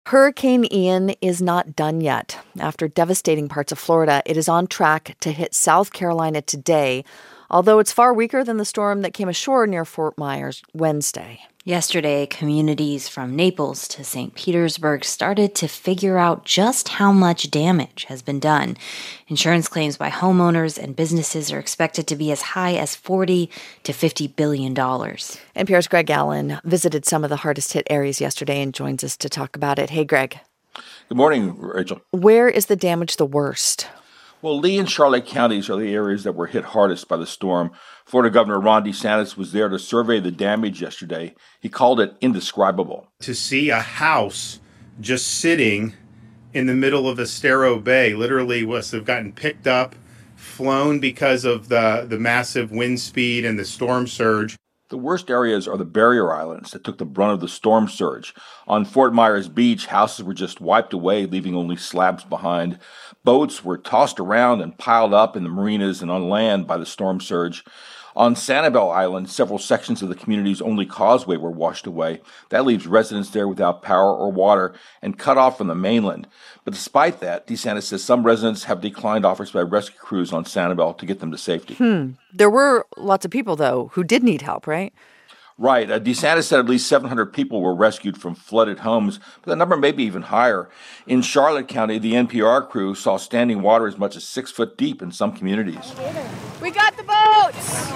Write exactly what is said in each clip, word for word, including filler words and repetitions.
Hurricane Ian is not done yet. After devastating parts of Florida, it is on track to hit South Carolina today, although it's far weaker than the storm that came ashore near Fort Myers Wednesday. Yesterday, communities from Naples to Saint Petersburg started to figure out just how much damage has been done. Insurance claims by homeowners and businesses are expected to be as high as forty to fifty billion dollars. N P R's Greg Allen visited some of the hardest hit areas yesterday and joins us to talk about it. Hey, Greg. Good morning, Rachel. Where is the damage the worst? Well, Lee and Charlotte counties are the areas that were hit hardest by the storm. Florida Governor Ron DeSantis was there to survey the damage yesterday. He called it indescribable. To see a house just sitting in the middle of Estero Bay literally was have gotten picked up, flown because of the, the massive wind speed and the storm surge. The worst areas are the barrier islands that took the brunt of the storm surge. On Fort Myers Beach, houses were just wiped away, leaving only slabs behind. Boats were tossed around and piled up in the marinas and on land by the storm surge. On Sanibel Island, several sections of the community's only causeway were washed away. That leaves residents there without power or water and cut off from the mainland. But despite that, DeSantis says some residents have declined offers by rescue crews on Sanibel to get them to safety. Hmm. There were lots of people, though, who did need help, right? Right. Uh, DeSantis said at least seven hundred people were rescued from flooded homes, but the number may be even higher. In Charlotte County, the N P R crew saw standing water as much as six foot deep in some communities. We got the boats!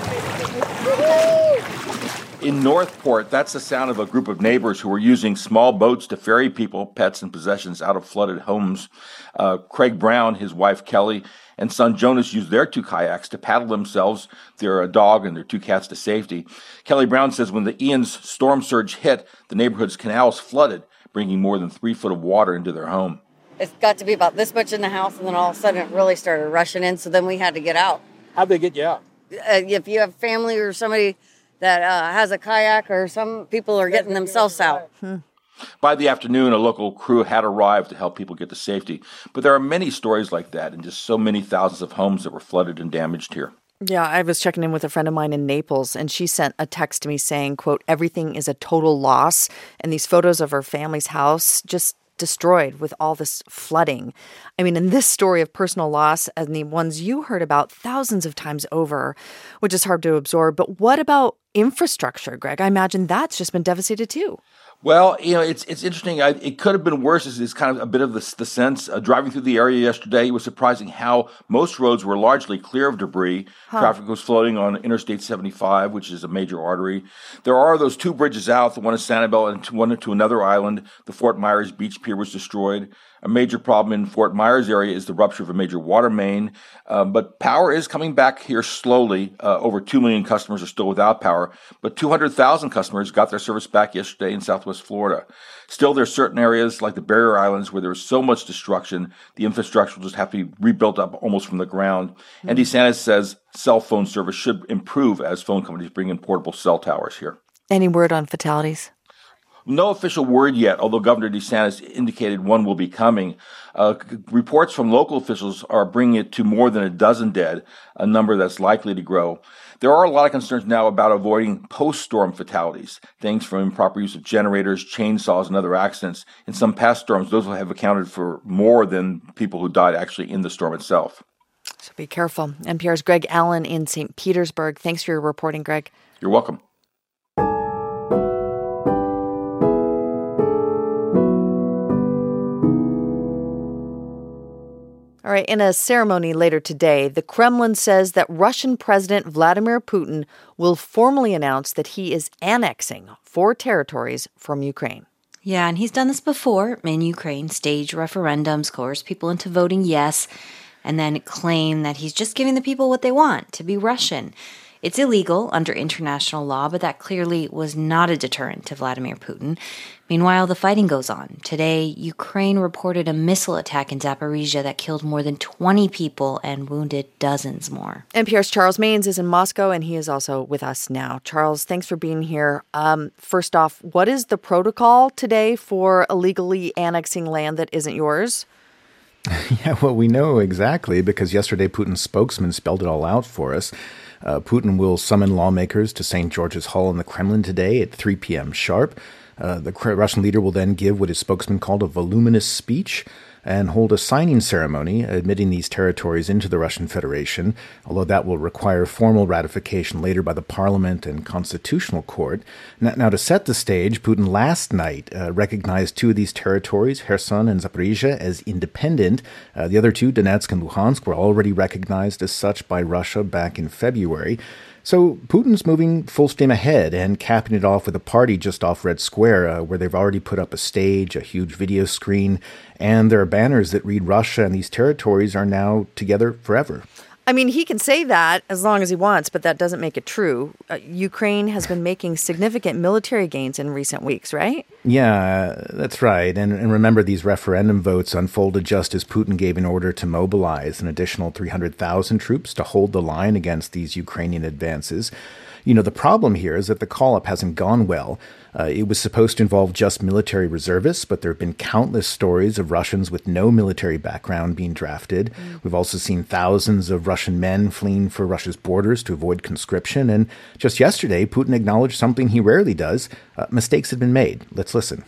In Northport, that's the sound of a group of neighbors who were using small boats to ferry people, pets, and possessions out of flooded homes. Uh, Craig Brown, his wife Kelly, and son Jonas used their two kayaks to paddle themselves, their dog, and their two cats to safety. Kelly Brown says when the Ian's storm surge hit, the neighborhood's canals flooded, bringing more than three foot of water into their home. It's got to be about this much in the house, and then all of a sudden it really started rushing in, so then we had to get out. How'd they get you out? Uh, if you have family or somebody that uh, has a kayak, or some people are getting themselves out. Hmm. By the afternoon, a local crew had arrived to help people get to safety. But there are many stories like that and just so many thousands of homes that were flooded and damaged here. Yeah, I was checking in with a friend of mine in Naples, and she sent a text to me saying, quote, everything is a total loss. And these photos of her family's house just destroyed with all this flooding. I mean, in this story of personal loss and the ones you heard about thousands of times over, which is hard to absorb. But what about infrastructure, Greg? I imagine that's just been devastated too. Well, you know, it's it's interesting. I, it could have been worse. Is, is kind of a bit of the, the sense. Uh, driving through the area yesterday, it was surprising how most roads were largely clear of debris. Huh. Traffic was flowing on Interstate seventy-five, which is a major artery. There are those two bridges out, the one at Sanibel and one to another island. The Fort Myers Beach Pier was destroyed. A major problem in Fort Myers area is the rupture of a major water main. Uh, but power is coming back here slowly. Uh, over two million customers are still without power, but two hundred thousand customers got their service back yesterday in Southwest Florida. Still, there are certain areas like the barrier islands where there's so much destruction, the infrastructure will just have to be rebuilt up almost from the ground. Mm-hmm. And DeSantis says cell phone service should improve as phone companies bring in portable cell towers here. Any word on fatalities? No official word yet, although Governor DeSantis indicated one will be coming. Uh, reports from local officials are bringing it to more than a dozen dead, a number that's likely to grow. There are a lot of concerns now about avoiding post-storm fatalities, things from improper use of generators, chainsaws, and other accidents. In some past storms, those will have accounted for more than people who died actually in the storm itself. So be careful. N P R's Greg Allen in Saint Petersburg. Thanks for your reporting, Greg. You're welcome. All right, in a ceremony later today, the Kremlin says that Russian President Vladimir Putin will formally announce that he is annexing four territories from Ukraine. Yeah, and he's done this before in Ukraine, stage referendums, coerce people into voting yes, and then claim that he's just giving the people what they want, to be Russian. It's illegal under international law, but that clearly was not a deterrent to Vladimir Putin. Meanwhile, the fighting goes on. Today, Ukraine reported a missile attack in Zaporizhia that killed more than twenty people and wounded dozens more. N P R's Charles Maynes is in Moscow, and he is also with us now. Charles, thanks for being here. Um, first off, what is the protocol today for illegally annexing land that isn't yours? Yeah, well, we know exactly because yesterday Putin's spokesman spelled it all out for us. Uh, Putin will summon lawmakers to Saint George's Hall in the Kremlin today at three p.m. sharp. Uh, the Russian leader will then give what his spokesman called a voluminous speech and hold a signing ceremony admitting these territories into the Russian Federation, although that will require formal ratification later by the Parliament and Constitutional Court. Now, now to set the stage, Putin last night uh, recognized two of these territories, Kherson and Zaporizhia, as independent. Uh, the other two, Donetsk and Luhansk, were already recognized as such by Russia back in February. So Putin's moving full steam ahead and capping it off with a party just off Red Square, uh, where they've already put up a stage, a huge video screen, and there are banners that read Russia and these territories are now together forever. I mean, he can say that as long as he wants, but that doesn't make it true. Uh, Ukraine has been making significant military gains in recent weeks, right? Yeah, that's right. And, and remember, these referendum votes unfolded just as Putin gave an order to mobilize an additional three hundred thousand troops to hold the line against these Ukrainian advances. You know, the problem here is that the call-up hasn't gone well. Uh, it was supposed to involve just military reservists, but there have been countless stories of Russians with no military background being drafted. Mm. We've also seen thousands of Russian men fleeing for Russia's borders to avoid conscription. And just yesterday, Putin acknowledged something he rarely does. Uh, mistakes had been made. Let's listen.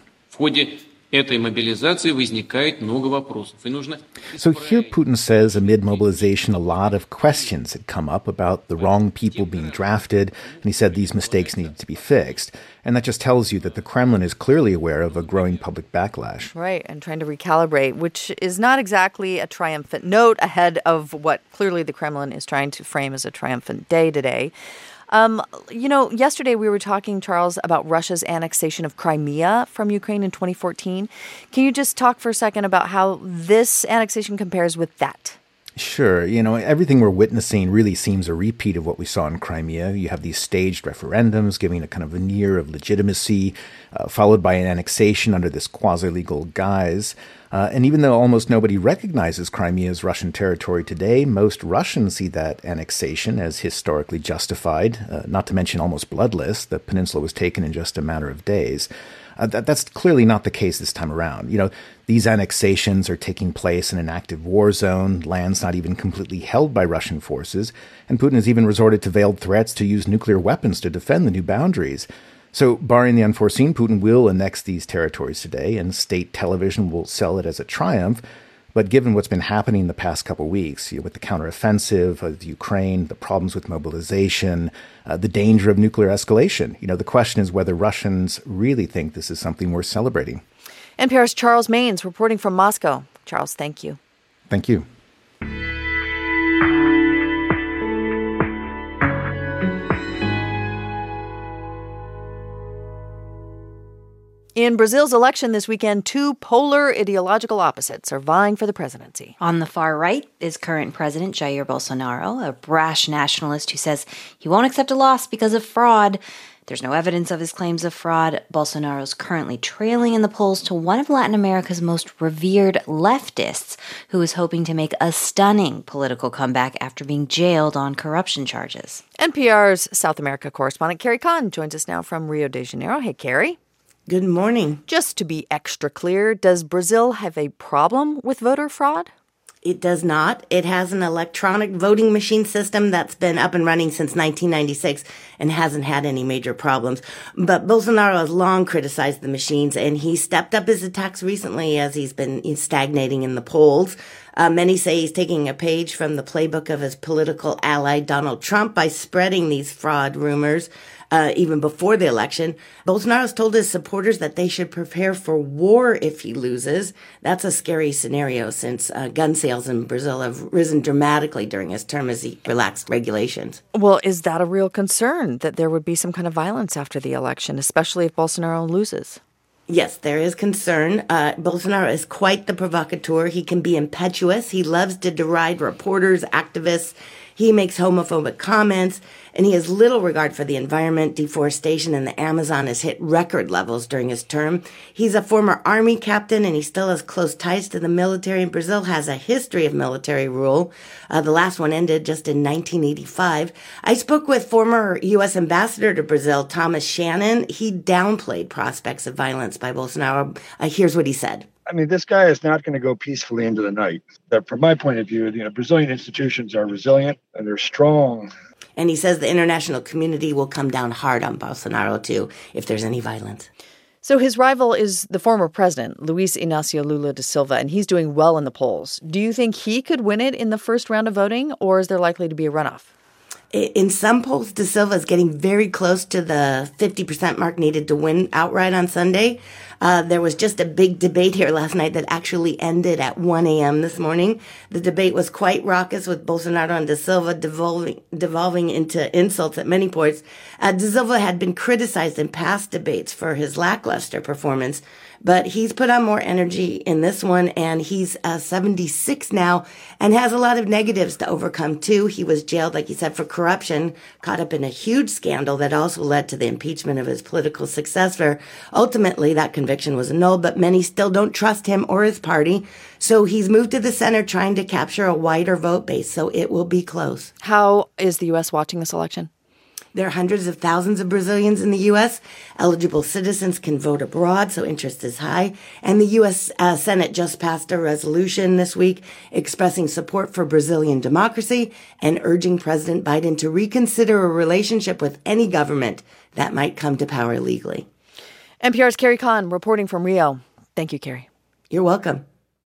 Этой мобилизации возникает много вопросов. И нужно... So here Putin says amid mobilization, a lot of questions had come up about the wrong people being drafted, and he said these mistakes needed to be fixed. And that just tells you that the Kremlin is clearly aware of a growing public backlash. Right, and trying to recalibrate, which is not exactly a triumphant note ahead of what clearly the Kremlin is trying to frame as a triumphant day today. Um, you know, yesterday we were talking, Charles, about Russia's annexation of Crimea from Ukraine in twenty fourteen. Can you just talk for a second about how this annexation compares with that? Sure. You know, everything we're witnessing really seems a repeat of what we saw in Crimea. You have these staged referendums giving a kind of veneer of legitimacy, uh, followed by an annexation under this quasi-legal guise. Uh, and even though almost nobody recognizes Crimea as Russian territory today, most Russians see that annexation as historically justified, uh, not to mention almost bloodless. The peninsula was taken in just a matter of days. Uh, that, that's clearly not the case this time around. You know, these annexations are taking place in an active war zone, lands not even completely held by Russian forces, and Putin has even resorted to veiled threats to use nuclear weapons to defend the new boundaries. So, barring the unforeseen, Putin will annex these territories today, and state television will sell it as a triumph. But given what's been happening the past couple of weeks, you know, with the counteroffensive of Ukraine, the problems with mobilization, uh, the danger of nuclear escalation, you know, the question is whether Russians really think this is something worth celebrating. N P R's Charles Maynes reporting from Moscow. Charles, thank you. Thank you. In Brazil's election this weekend, two polar ideological opposites are vying for the presidency. On the far right is current President Jair Bolsonaro, a brash nationalist who says he won't accept a loss because of fraud. There's no evidence of his claims of fraud. Bolsonaro's currently trailing in the polls to one of Latin America's most revered leftists, who is hoping to make a stunning political comeback after being jailed on corruption charges. N P R's South America correspondent Carrie Kahn joins us now from Rio de Janeiro. Hey, Carrie. Good morning. Just to be extra clear, does Brazil have a problem with voter fraud? It does not. It has an electronic voting machine system that's been up and running since nineteen ninety-six and hasn't had any major problems. But Bolsonaro has long criticized the machines, and he stepped up his attacks recently as he's been stagnating in the polls. Uh, many say he's taking a page from the playbook of his political ally Donald Trump by spreading these fraud rumors. Uh, even before the election, Bolsonaro's told his supporters that they should prepare for war if he loses. That's a scary scenario since uh, gun sales in Brazil have risen dramatically during his term as he relaxed regulations. Well, is that a real concern, that there would be some kind of violence after the election, especially if Bolsonaro loses? Yes, there is concern. Uh, Bolsonaro is quite the provocateur. He can be impetuous. He loves to deride reporters, activists. He makes homophobic comments, and he has little regard for the environment. Deforestation in the Amazon has hit record levels during his term. He's a former army captain, and he still has close ties to the military, and Brazil has a history of military rule. Uh, the last one ended just in nineteen eighty-five. I spoke with former U S ambassador to Brazil, Thomas Shannon. He downplayed prospects of violence by Bolsonaro. Uh, here's what he said. I mean, this guy is not going to go peacefully into the night. That, from my point of view, you know, Brazilian institutions are resilient and they're strong. And he says the international community will come down hard on Bolsonaro, too, if there's any violence. So his rival is the former president, Luis Inácio Lula da Silva, and he's doing well in the polls. Do you think he could win it in the first round of voting, or is there likely to be a runoff? In some polls, Da Silva is getting very close to the fifty percent mark needed to win outright on Sunday. Uh, there was just a big debate here last night that actually ended at one a.m. this morning. The debate was quite raucous, with Bolsonaro and Da Silva devolving, devolving into insults at many points. Uh, Da Silva had been criticized in past debates for his lackluster performance, but he's put on more energy in this one, and he's uh, seventy-six now and has a lot of negatives to overcome, too. He was jailed, like you said, for corruption, caught up in a huge scandal that also led to the impeachment of his political successor. Ultimately, that conviction was annulled, but many still don't trust him or his party. So he's moved to the center trying to capture a wider vote base, so it will be close. How is the U S watching this election? There are hundreds of thousands of Brazilians in the U S. Eligible citizens can vote abroad, so interest is high. And the U S uh, Senate just passed a resolution this week expressing support for Brazilian democracy and urging President Biden to reconsider a relationship with any government that might come to power legally. N P R's Carrie Kahn reporting from Rio. Thank you, Carrie. You're welcome.